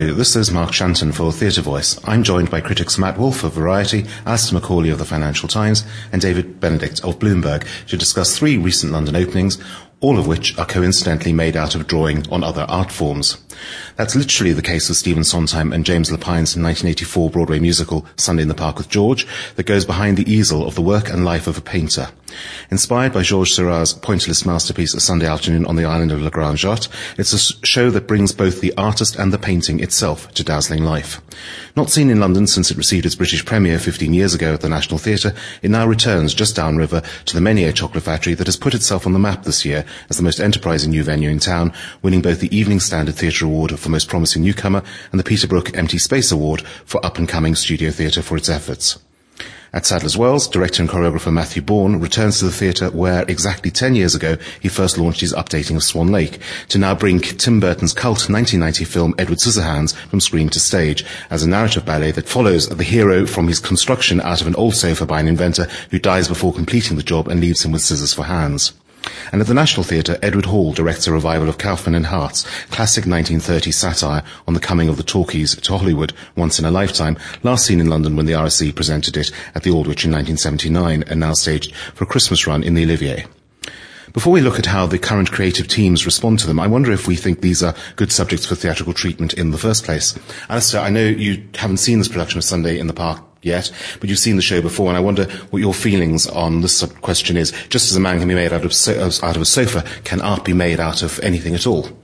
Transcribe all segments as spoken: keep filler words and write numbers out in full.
This is Mark Shanton for Theatre Voice. I'm joined by critics Matt Wolfe of Variety, Alistair Macaulay of the Financial Times, and David Benedict of Bloomberg to discuss three recent London openings, all of which are coincidentally made out of drawing on other art forms. That's literally the case with Stephen Sondheim and James Lapine's nineteen eighty-four Broadway musical Sunday in the Park with George that goes behind the easel of the work and life of a painter. Inspired by Georges Seurat's pointillist masterpiece A Sunday Afternoon on the Island of La Grande Jatte, it's a show that brings both the artist and the painting itself to dazzling life. Not seen in London since it received its British premiere fifteen years ago at the National Theatre, it now returns just downriver to the Menier Chocolate Factory that has put itself on the map this year as the most enterprising new venue in town, winning both the Evening Standard Theatre Award for Most Promising Newcomer and the Peter Brook Empty Space Award for up-and-coming studio theatre for its efforts. At Sadler's Wells, director and choreographer Matthew Bourne returns to the theatre where, exactly ten years ago, he first launched his updating of Swan Lake, to now bring Tim Burton's cult nineteen ninety film Edward Scissorhands from screen to stage, as a narrative ballet that follows the hero from his construction out of an old sofa by an inventor who dies before completing the job and leaves him with scissors for hands. And at the National Theatre, Edward Hall directs a revival of Kaufman and Hart's classic nineteen thirties satire on the coming of the talkies to Hollywood once in a lifetime, last seen in London when the R S C presented it at the Aldwych in nineteen seventy-nine and now staged for a Christmas run in the Olivier. Before we look at how the current creative teams respond to them, I wonder if we think these are good subjects for theatrical treatment in the first place. Alistair, I know you haven't seen this production of Sunday in the Park yet, but you've seen the show before, and I wonder what your feelings on this question is. Just as a man can be made out of, so- out of a sofa, can art be made out of anything at all?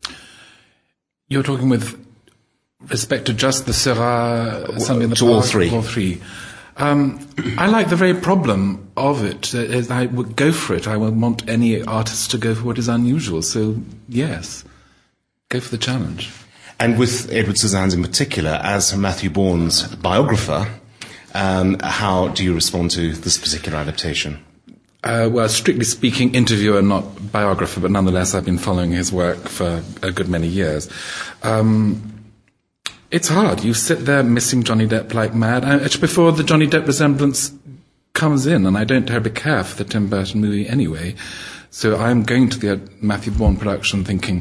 You're talking with respect to just the Seurat Sunday in the to Park? all three. All three. Um, I like the very problem of it. I would go for it. I would want any artist to go for what is unusual. So, yes, go for the challenge. And with Edward Scissorhands in particular, as Matthew Bourne's biographer, um, how do you respond to this particular adaptation? Uh, well, strictly speaking, interviewer, not biographer, but nonetheless, I've been following his work for a good many years. Um, It's hard. You sit there missing Johnny Depp like mad. It's before the Johnny Depp resemblance comes in, and I don't terribly care for the Tim Burton movie anyway. So I'm going to the Matthew Bourne production thinking,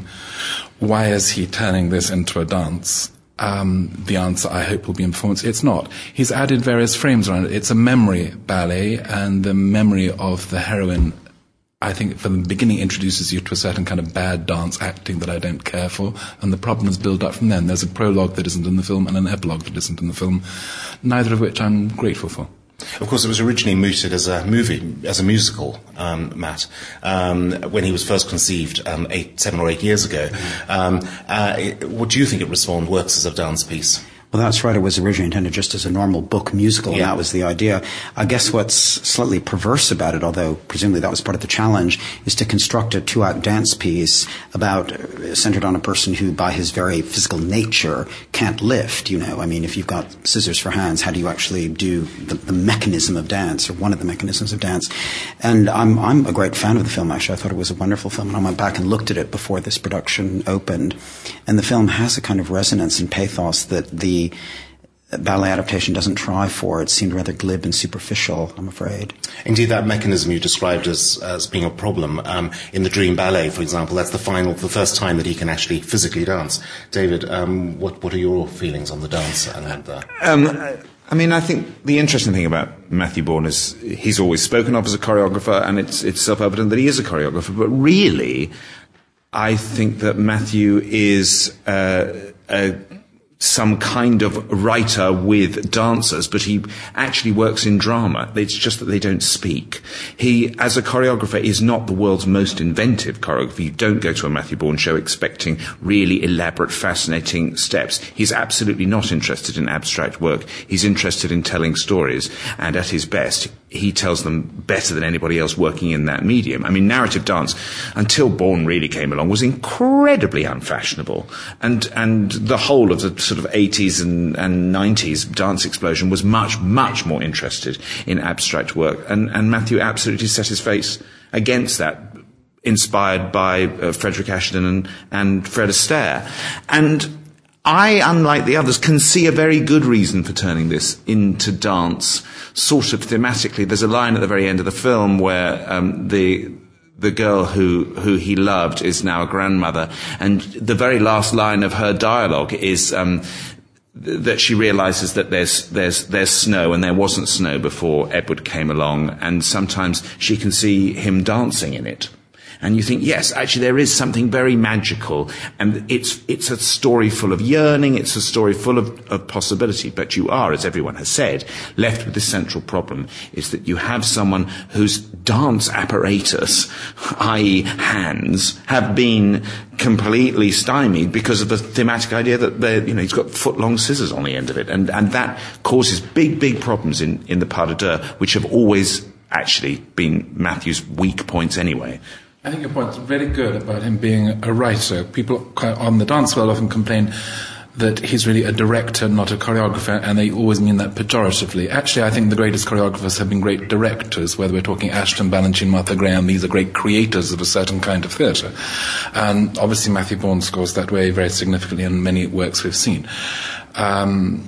why is he turning this into a dance? Um, the answer, I hope, will be in performance. It's not. He's added various frames around it. It's a memory ballet, and the memory of the heroine, I think, from the beginning introduces you to a certain kind of bad dance acting that I don't care for, and the problems build up from then. There's a prologue that isn't in the film and an epilogue that isn't in the film, neither of which I'm grateful for. Of course, it was originally mooted as a movie, as a musical, um, Matt, um, when he was first conceived um, eight, seven or eight years ago. Um, uh, what do you think it respond works as a dance piece? Well, that's right. It was originally intended just as a normal book musical, yeah. and that was the idea. I guess what's slightly perverse about it, although presumably that was part of the challenge, is to construct a two-act dance piece about uh, centered on a person who, by his very physical nature, can't lift. You know, I mean, if you've got scissors for hands, how do you actually do the, the mechanism of dance, or one of the mechanisms of dance? And I'm I'm a great fan of the film. Actually, I thought it was a wonderful film, and I went back and looked at it before this production opened. And the film has a kind of resonance and pathos that the ballet adaptation doesn't try for. It seemed rather glib and superficial, I'm afraid. Indeed, that mechanism you described as as being a problem. Um, in the Dream Ballet, for example, that's the final, the first time that he can actually physically dance. David, um, what what are your feelings on the dance? And uh... um, I mean, I think the interesting thing about Matthew Bourne is he's always spoken of as a choreographer, and it's it's self-evident that he is a choreographer. But really, I think that Matthew is uh, a some kind of writer with dancers, but he actually works in drama. It's just that they don't speak. He, as a choreographer, is not the world's most inventive choreographer. You don't go to a Matthew Bourne show expecting really elaborate, fascinating steps. He's absolutely not interested in abstract work. He's interested in telling stories, and at his best, he tells them better than anybody else working in that medium. I mean, narrative dance, until Bourne really came along, was incredibly unfashionable, and and the whole of the sort of eighties and, and nineties dance explosion was much, much more interested in abstract work. And, and Matthew absolutely set his face against that, inspired by uh, Frederick Ashton and, and Fred Astaire. And I, unlike the others, can see a very good reason for turning this into dance, sort of thematically. There's a line at the very end of the film where um, the the girl who, who he loved is now a grandmother. And the very last line of her dialogue is, um, th- that she realizes that there's, there's, there's snow, and there wasn't snow before Edward came along, and sometimes she can see him dancing in it. And you think, yes, actually there is something very magical, and it's it's a story full of yearning, it's a story full of, of possibility, but you are, as everyone has said, left with this central problem, is that you have someone whose dance apparatus, that is hands, have been completely stymied because of the thematic idea that they're, you know, he's got foot-long scissors on the end of it, and, and that causes big, big problems in, in the pas de deux, which have always actually been Matthew's weak points anyway. I think your point's very good about him being a writer. People on the dance world often complain that he's really a director, not a choreographer, and they always mean that pejoratively. Actually, I think the greatest choreographers have been great directors, whether we're talking Ashton, Balanchine, Martha Graham. These are great creators of a certain kind of theatre. And obviously Matthew Bourne scores that way very significantly in many works we've seen. Um,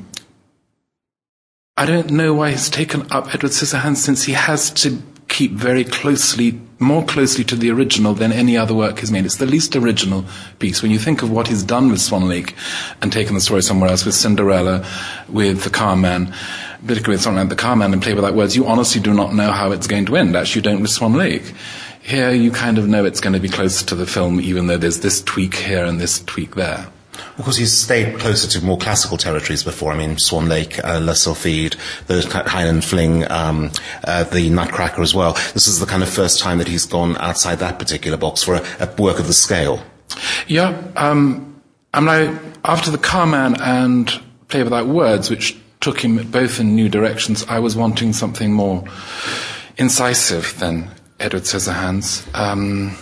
I don't know why he's taken up Edward Scissorhands, since he has to keep very closely, more closely to the original than any other work he's made. It's the least original piece. When you think of what he's done with Swan Lake and taken the story somewhere else, with Cinderella, with The Carman, particularly with something like The Carman and Play Without Words, you honestly do not know how it's going to end. Actually, you don't with Swan Lake. Here, you kind of know it's going to be close to the film, even though there's this tweak here and this tweak there. Of course, he's stayed closer to more classical territories before. I mean, Swan Lake, uh, La Sylphide, the Highland Fling, um, uh, the Nutcracker as well. This is the kind of first time that he's gone outside that particular box for a, a work of the scale. Yeah, um, I mean, I, after The Carman and Play Without Words, which took him both in new directions, I was wanting something more incisive than Edward Scissorhands. Um,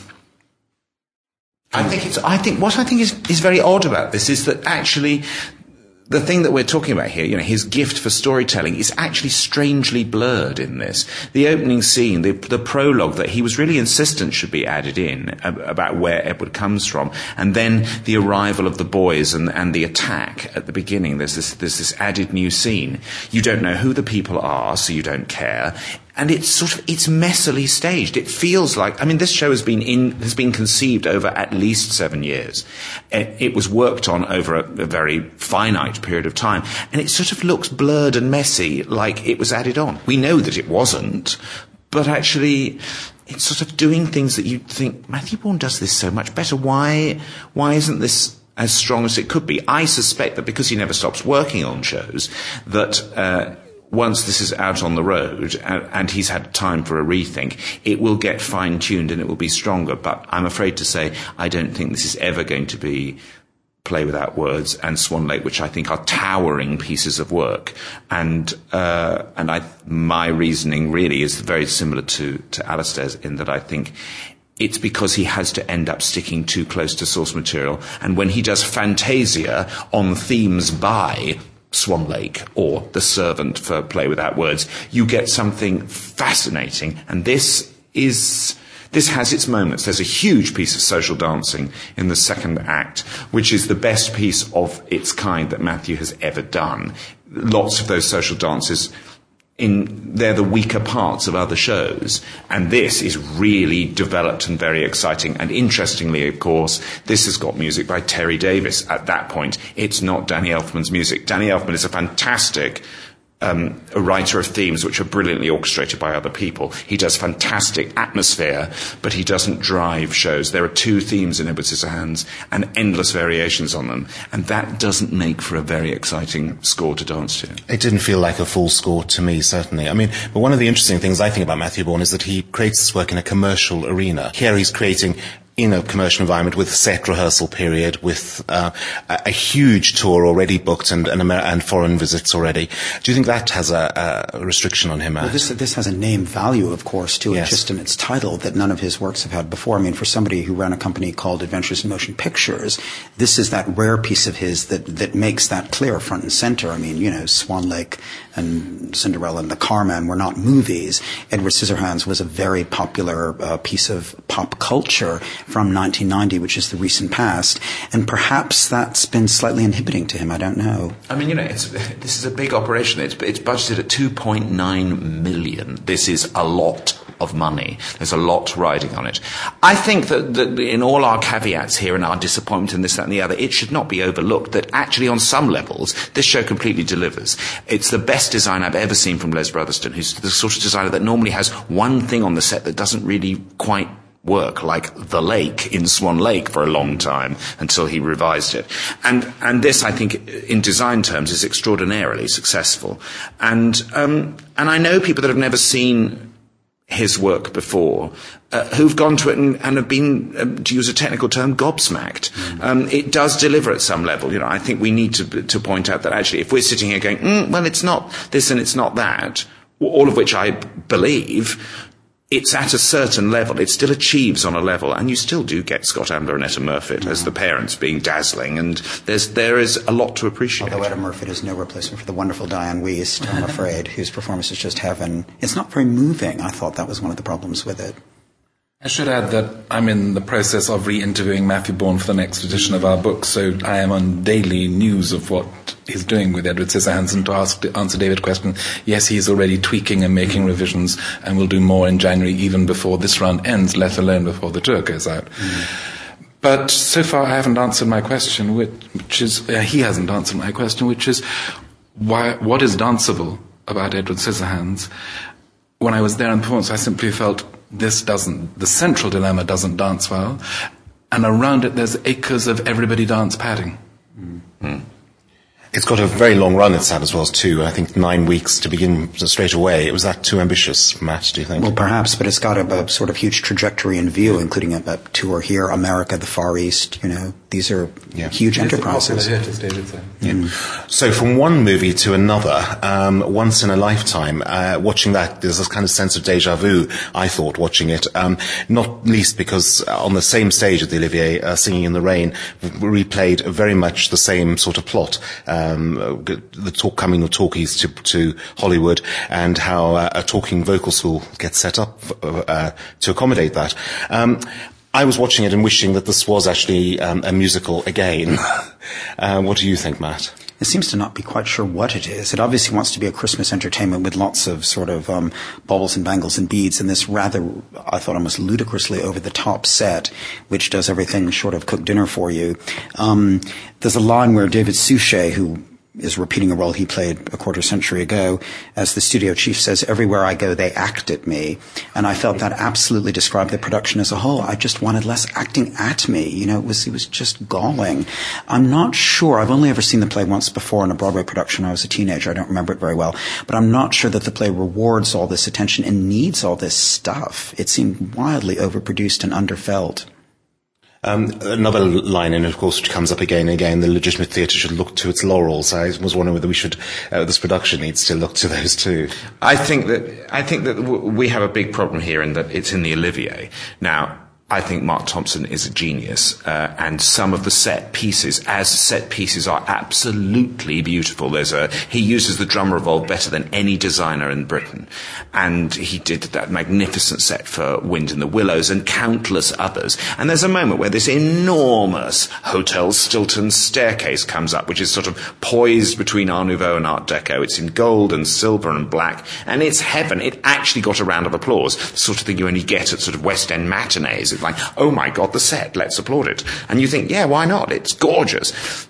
I think it's, I think, what I think is, is very odd about this is that actually the thing that we're talking about here, you know, his gift for storytelling is actually strangely blurred in this. The opening scene, the, the prologue that he was really insistent should be added in about where Edward comes from, and then the arrival of the boys and, and the attack at the beginning. There's this, there's this added new scene. You don't know who the people are, so you don't care. And it's sort of, it's messily staged. It feels like, I mean, this show has been in, has been conceived over at least seven years. It, it was worked on over a, a very finite period of time. And it sort of looks blurred and messy, like it was added on. We know that it wasn't, but actually, it's sort of doing things that you'd think, Matthew Bourne does this so much better. Why, why isn't this as strong as it could be? I suspect that because he never stops working on shows, that, uh, once this is out on the road and, and he's had time for a rethink, it will get fine-tuned and it will be stronger. But I'm afraid to say I don't think this is ever going to be Play Without Words and Swan Lake, which I think are towering pieces of work. And uh, and I, my reasoning really is very similar to, to Alistair's, in that I think it's because he has to end up sticking too close to source material. And when he does Fantasia on themes by Swan Lake or The Servant for Play Without Words, you get something fascinating. And this is, this has its moments. There's a huge piece of social dancing in the second act, which is the best piece of its kind that Matthew has ever done. Lots of those social dances, in, they're the weaker parts of other shows. And this is really developed and very exciting. And interestingly, of course, this has got music by Terry Davis. At that point, it's not Danny Elfman's music. Danny Elfman is a fantastic um, a writer of themes which are brilliantly orchestrated by other people. He does fantastic atmosphere, but he doesn't drive shows. There are two themes in Edward Scissorhands and endless variations on them, and that doesn't make for a very exciting score to dance to. It didn't feel like a full score to me, certainly. I mean, but one of the interesting things I think about Matthew Bourne is that he creates this work in a commercial arena. Here he's creating in a commercial environment with set rehearsal period, with uh, a, a huge tour already booked and, and, Amer- and foreign visits already. Do you think that has a, a restriction on him? Well, this, this has a name value, of course, to yes. it, just in its title, that none of his works have had before. I mean, for somebody who ran a company called Adventures in Motion Pictures, this is that rare piece of his that, that makes that clear front and center. I mean, you know, Swan Lake and Cinderella and The Carman were not movies. Edward Scissorhands was a very popular uh, piece of pop culture from nineteen ninety, which is the recent past, and perhaps that's been slightly inhibiting to him. I don't know. I mean, you know, it's, this is a big operation. It's, it's budgeted at two point nine million. This is a lot of money. There's a lot riding on it. I think that, that in all our caveats here and our disappointment in this, that and the other, it should not be overlooked that actually on some levels, this show completely delivers. It's the best design I've ever seen from Les Brotherston, who's the sort of designer that normally has one thing on the set that doesn't really quite work, like the lake in Swan Lake for a long time until he revised it. And and this, I think, in design terms, is extraordinarily successful. And um, and I know people that have never seen his work before, uh, who've gone to it and, and have been, uh, to use a technical term, gobsmacked. Mm. Um, it does deliver at some level. You know, I think we need to to point out that actually, if we're sitting here going, mm, well, it's not this and it's not that, all of which I believe, it's at a certain level. It still achieves on a level, and you still do get Scott Ambler and Etta Murfitt mm. as the parents being dazzling, and there's there is a lot to appreciate. Although Etta Murfitt is no replacement for the wonderful Diane Wiest, I'm afraid, whose performance is just heaven. It's not very moving. I thought that was one of the problems with it. I should add that I'm in the process of re-interviewing Matthew Bourne for the next edition of our book, so I am on daily news of what he's doing with Edward Scissorhands, and to ask, to answer David's question, yes, he's already tweaking and making mm. revisions, and will do more in January, even before this run ends, let alone before the tour goes out. Mm. But so far I haven't answered my question, which, which is, uh, he hasn't answered my question, which is, why, what is danceable about Edward Scissorhands? When I was there in performance, I simply felt this doesn't, the central dilemma doesn't dance well, and around it there's acres of everybody dance padding. Mm. Mm. It's got a very long run, it's had as well, too. I think nine weeks to begin straight away. Was that too ambitious, Matt, do you think? Well, perhaps, but it's got a, a sort of huge trajectory in view, including a, a tour here, America, the Far East, you know. These are yeah. huge enterprises. Hit, as David said. Yeah. Mm. So from one movie to another, um, once in a lifetime, uh, watching that, there's a kind of sense of deja vu, I thought, watching it. Um, not least because on the same stage at the Olivier, uh, Singing in the Rain, replayed very much the same sort of plot. Um, the talk coming of talkies to, to Hollywood, and how uh, a talking vocal school gets set up uh, to accommodate that. Um, I was watching it and wishing that this was actually um, a musical again. uh, what do you think, Matt? It seems to not be quite sure what it is. It obviously wants to be a Christmas entertainment with lots of sort of um, baubles and bangles and beads, and this rather, I thought, almost ludicrously over-the-top set, which does everything short of cook dinner for you. Um, there's a line where David Suchet, who is repeating a role he played a quarter century ago, as the studio chief says, everywhere I go, they act at me. And I felt that absolutely described the production as a whole. I just wanted less acting at me. You know, it was, it was just galling. I'm not sure. I've only ever seen the play once before in a Broadway production when I was a teenager. I don't remember it very well. But I'm not sure that the play rewards all this attention and needs all this stuff. It seemed wildly overproduced and underfelt. Um, another line, and of course, which comes up again and again, the legitimate theatre should look to its laurels. I was wondering whether we should, uh, this production needs to look to those too. I think that, I think that w- we have a big problem here in that it's in the Olivier. Now, I think Mark Thompson is a genius, uh, and some of the set pieces, as set pieces, are absolutely beautiful. There's a, he uses the drum revolve better than any designer in Britain, and he did that magnificent set for Wind in the Willows and countless others. And there's a moment where this enormous Hotel Stilton staircase comes up, which is sort of poised between Art Nouveau and Art Deco. It's in gold and silver and black, and it's heaven. It actually got a round of applause, the sort of thing you only get at sort of West End matinees. It's like, oh my God, the set, let's applaud it. And you think, yeah, why not? It's gorgeous.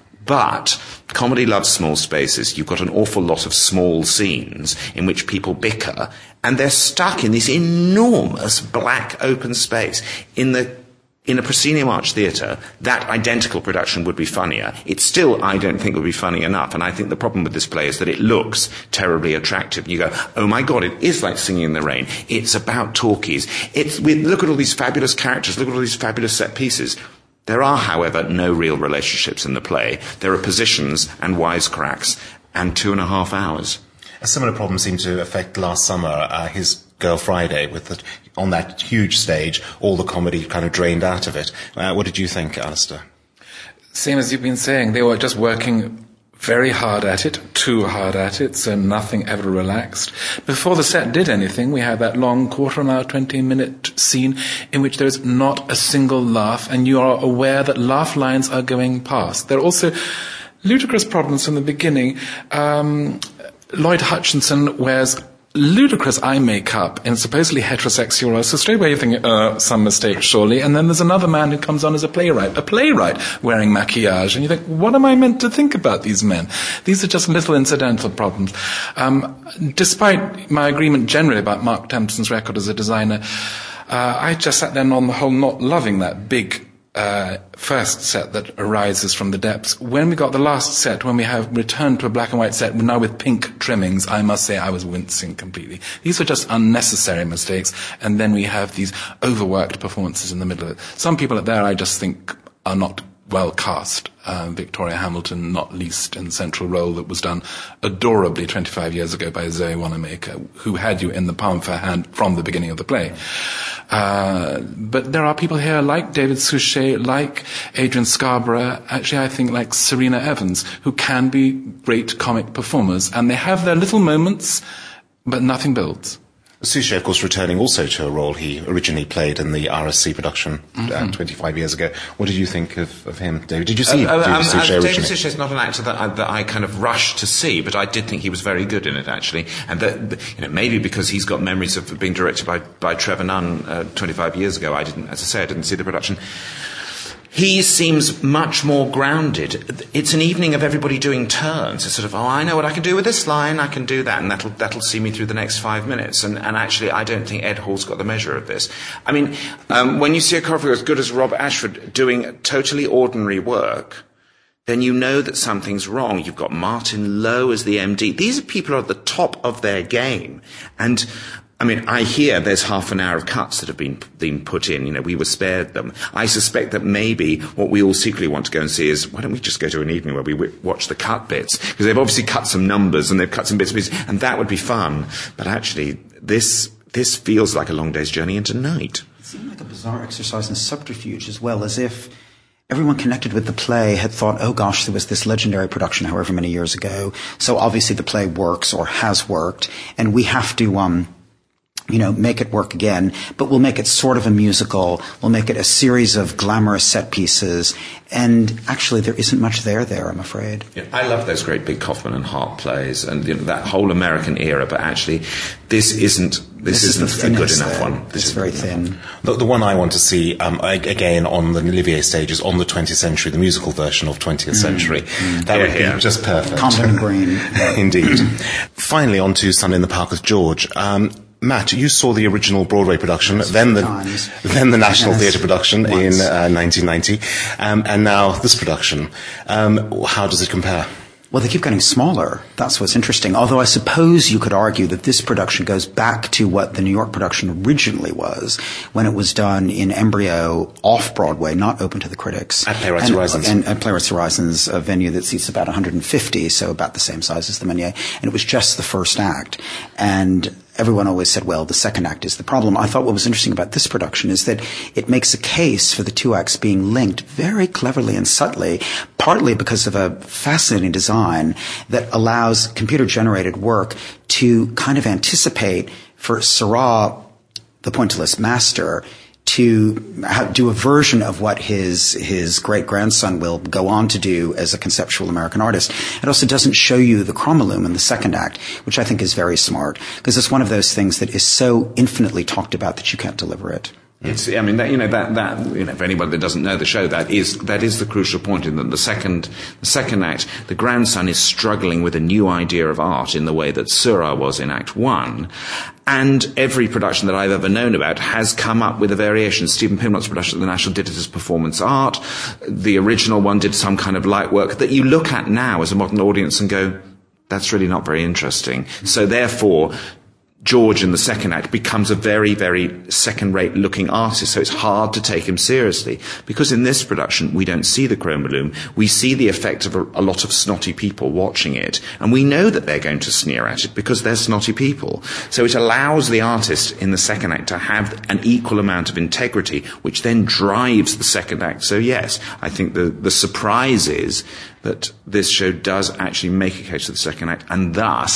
But comedy loves small spaces. You've got an awful lot of small scenes in which people bicker, and they're stuck in this enormous black open space. In the In a proscenium arch theatre, that identical production would be funnier. It still, I don't think, would be funny enough. And I think the problem with this play is that it looks terribly attractive. You go, oh my God, it is like Singing in the Rain. It's about talkies. It's, we, look at all these fabulous characters. Look at all these fabulous set pieces. There are, however, no real relationships in the play. There are positions and wisecracks and two and a half hours. A similar problem seemed to affect last summer, uh, his Girl Friday, with the, on that huge stage, all the comedy kind of drained out of it. Uh, what did you think, Alistair? Same as you've been saying, they were just working very hard at it, too hard at it, so nothing ever relaxed. Before the set did anything, we had that long quarter of an hour, twenty minute scene in which there is not a single laugh, and you are aware that laugh lines are going past. There are also ludicrous problems from the beginning. Um, Lloyd Hutchinson wears ludicrous eye makeup in supposedly heterosexual roles. So straight away you're thinking, uh, some mistake surely. And then there's another man who comes on as a playwright, a playwright wearing maquillage. And you think, what am I meant to think about these men? These are just little incidental problems. Um, despite my agreement generally about Mark Tempson's record as a designer, uh, I just sat there and on the whole not loving that big Uh, first set that arises from the depths. When we got the last set, when we have returned to a black and white set, now with pink trimmings, I must say I was wincing completely. These were just unnecessary mistakes, and then we have these overworked performances in the middle of it. Some people out there I just think are not well cast. Uh, Victoria Hamilton, not least, in the central role that was done adorably twenty-five years ago by Zoe Wanamaker, who had you in the palm of her hand from the beginning of the play. Uh, but there are people here like David Suchet, like Adrian Scarborough, actually I think like Serena Evans, who can be great comic performers, and they have their little moments, but nothing builds. Suchet, of course, returning also to a role he originally played in the R S C production mm-hmm. uh, twenty-five years ago. What did you think of, of him, David? Did you see uh, David um, Suchet uh, originally? David Suchet is not an actor that I, that I kind of rushed to see, but I did think he was very good in it, actually. And that, you know, maybe because he's got memories of being directed by, by Trevor Nunn uh, twenty-five years ago. I didn't, as I say, I didn't see the production. He seems much more grounded. It's an evening of everybody doing turns. It's sort of, oh, I know what I can do with this line, I can do that, and that'll that'll see me through the next five minutes. And, and actually, I don't think Ed Hall's got the measure of this. I mean, um, when you see a choreographer as good as Rob Ashford doing totally ordinary work, then you know that something's wrong. You've got Martin Lowe as the M D. These are people at the top of their game. And I mean, I hear there's half an hour of cuts that have been been put in. You know, we were spared them. I suspect that maybe what we all secretly want to go and see is, why don't we just go to an evening where we w- watch the cut bits? Because they've obviously cut some numbers and they've cut some bits and pieces, and that would be fun. But actually, this this feels like a long day's journey into night. It seemed like a bizarre exercise in subterfuge as well, as if everyone connected with the play had thought, oh gosh, there was this legendary production however many years ago, so obviously the play works or has worked, and we have to um you know, make it work again, but we'll make it sort of a musical. We'll make it a series of glamorous set pieces. And actually, there isn't much there there, I'm afraid. Yeah, I love those great big Kaufman and Hart plays and you know, that whole American era, but actually, this isn't, this, this isn't is a good enough there. one. This it's is very thin. The, the one I want to see, um, again, on the Olivier stage is On the twentieth Century, the musical version of twentieth Century. Mm, mm. That yeah, would yeah. be just perfect. Convent and Green. Indeed. Finally, on to Sunday in the Park with George. Um, Matt, you saw the original Broadway production, yes, then the times. then the National yes, Theatre production once. in uh, nineteen ninety, um, and now this production. Um, how does it compare? Well, they keep getting smaller. That's what's interesting. Although I suppose you could argue that this production goes back to what the New York production originally was, when it was done in embryo off-Broadway, not open to the critics. At Playwrights and, Horizons. And at Playwrights Horizons, a venue that seats about one hundred fifty, so about the same size as the Meunier. And it was just the first act. And everyone always said, well, the second act is the problem. I thought what was interesting about this production is that it makes a case for the two acts being linked very cleverly and subtly, partly because of a fascinating design that allows computer-generated work to kind of anticipate for Seurat, the pointillist master, to have, do a version of what his his great-grandson will go on to do as a conceptual American artist. It also doesn't show you the chromolume in the second act, which I think is very smart, because it's one of those things that is so infinitely talked about that you can't deliver it. It's, I mean, that, you know, that, that, you know, for anybody that doesn't know the show, that is, that is the crucial point in that the second, the second act, the grandson is struggling with a new idea of art in the way that Seurat was in Act One. And every production that I've ever known about has come up with a variation. Stephen Pinmont's production at the National did it as performance art. The original one did some kind of light work that you look at now as a modern audience and go, that's really not very interesting. So therefore, George in the second act becomes a very, very second-rate looking artist, so it's hard to take him seriously. Because in this production, we don't see the chromolume. We see the effect of a, a lot of snotty people watching it, and we know that they're going to sneer at it because they're snotty people. So it allows the artist in the second act to have an equal amount of integrity, which then drives the second act. So yes, I think the, the surprise is that this show does actually make a case to the second act, and thus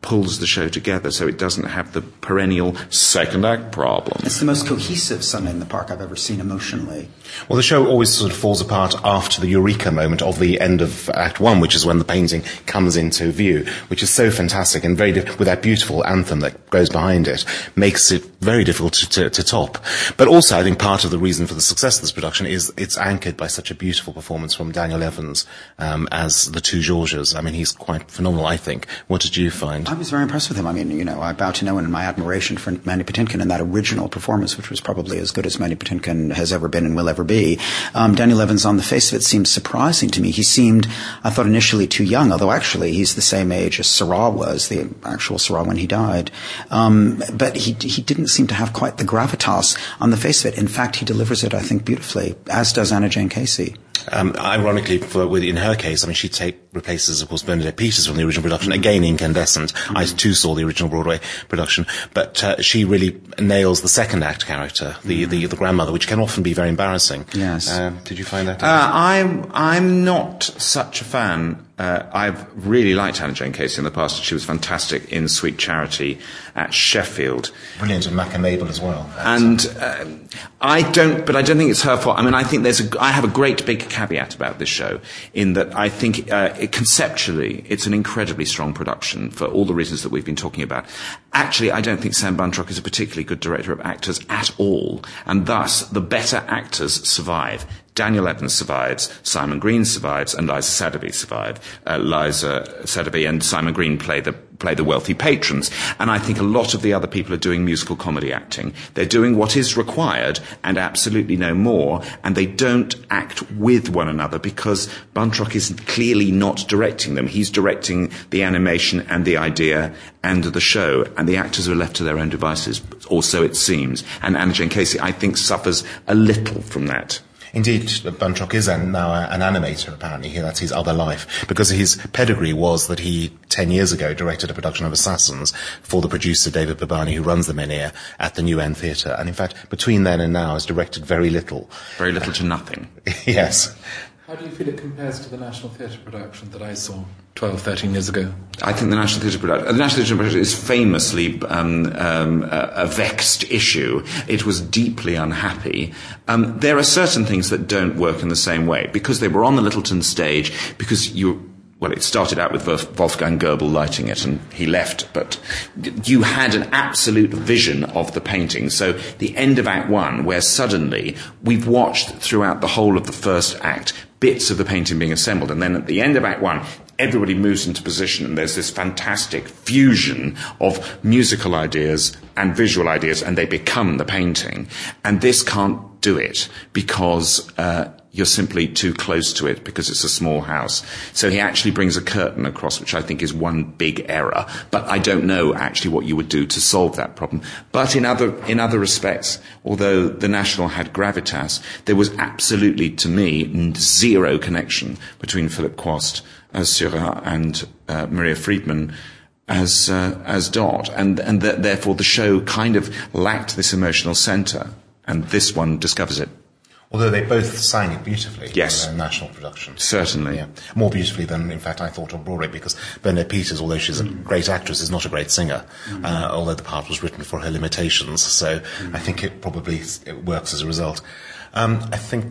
pulls the show together so it doesn't have the perennial second act problem. It's the most cohesive Sunday in the Park I've ever seen emotionally. Well, the show always sort of falls apart after the eureka moment of the end of Act One, which is when the painting comes into view, which is so fantastic and very diff- with that beautiful anthem that goes behind it, makes it very difficult to, to, to top. But also, I think part of the reason for the success of this production is it's anchored by such a beautiful performance from Daniel Evans um, as the two Georges. I mean, he's quite phenomenal, I think. What did you find? I was very impressed with him. I mean, you know, I bow to no one in my admiration for Mandy Patinkin in that original performance, which was probably as good as Mandy Patinkin has ever been and will ever be. Um, Daniel Evans, on the face of it, seemed surprising to me. He seemed, I thought, initially too young, although actually he's the same age as Seurat was, the actual Seurat when he died. Um, but he he didn't seem to have quite the gravitas on the face of it. In fact, he delivers it, I think, beautifully, as does Anna Jane Casey. Um, ironically, for, with, in her case, I mean, she take, replaces, of course, Bernadette Peters from the original production, again incandescent. Mm-hmm. I too saw the original Broadway production, but uh, she really nails the second act character, the, mm-hmm. the, the grandmother, which can often be very embarrassing. Yes. Um, did you find that? Uh, I'm I'm not such a fan. Uh, I've really liked Anna Jane Casey in the past. She was fantastic in Sweet Charity at Sheffield. Brilliant in Mac and Mabel as well. And uh, I don't, but I don't think it's her fault. I mean, I think there's a, I have a great big caveat about this show in that I think uh, it, conceptually it's an incredibly strong production for all the reasons that we've been talking about. Actually, I don't think Sam Buntrock is a particularly good director of actors at all, and thus the better actors survive. Daniel Evans survives, Simon Green survives, and Liza Sadeby survive. Uh, Liza Sadeby and Simon Green play the play the wealthy patrons. And I think a lot of the other people are doing musical comedy acting. They're doing what is required and absolutely no more, and they don't act with one another because Buntrock is clearly not directing them. He's directing the animation and the idea and the show, and the actors are left to their own devices, or so it seems. And Anna Jane Casey, I think, suffers a little from that. Indeed, Buntrock is an, now an animator, apparently. That's his other life. Because his pedigree was that he, ten years ago, directed a production of Assassins for the producer, David Babani, who runs the Menhir at the New End Theatre. And in fact, between then and now, has directed very little. Very little to nothing. Yes. How do you feel it compares to the National Theatre production that I saw twelve, thirteen years ago? I think the National Theatre production, the National Theatre production is famously um, um, a, a vexed issue. It was deeply unhappy. Um, there are certain things that don't work in the same way because they were on the Littleton stage. Because you. Well, it started out with Wolfgang Goebel lighting it, and he left, but you had an absolute vision of the painting. So the end of Act One, where suddenly we've watched throughout the whole of the first act bits of the painting being assembled, and then at the end of Act One, everybody moves into position, and there's this fantastic fusion of musical ideas and visual ideas, and they become the painting. And this can't do it because uh, you're simply too close to it because it's a small house. So he actually brings a curtain across, which I think is one big error. But I don't know actually what you would do to solve that problem. But in other in other respects, although the National had gravitas, there was absolutely, to me, zero connection between Philip Quast as Seurat and uh, Maria Friedman as uh, as Dot, and and th- therefore the show kind of lacked this emotional centre, and this one discovers it. Although they both sang it beautifully. Yes. In their national production. Certainly. Yeah. More beautifully than, in fact, I thought on Broadway, because Bernadette Peters, although she's a great actress, is not a great singer, mm-hmm. uh, although the part was written for her limitations. So mm-hmm. I think it probably it works as a result. Um, I think...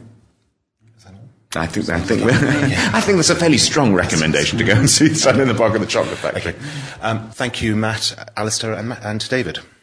I think I think I think that's a fairly strong recommendation to go and see Sunday in the Park and the Chocolate Factory. Okay. Um, thank you, Matt, Alistair, and, Matt, and David.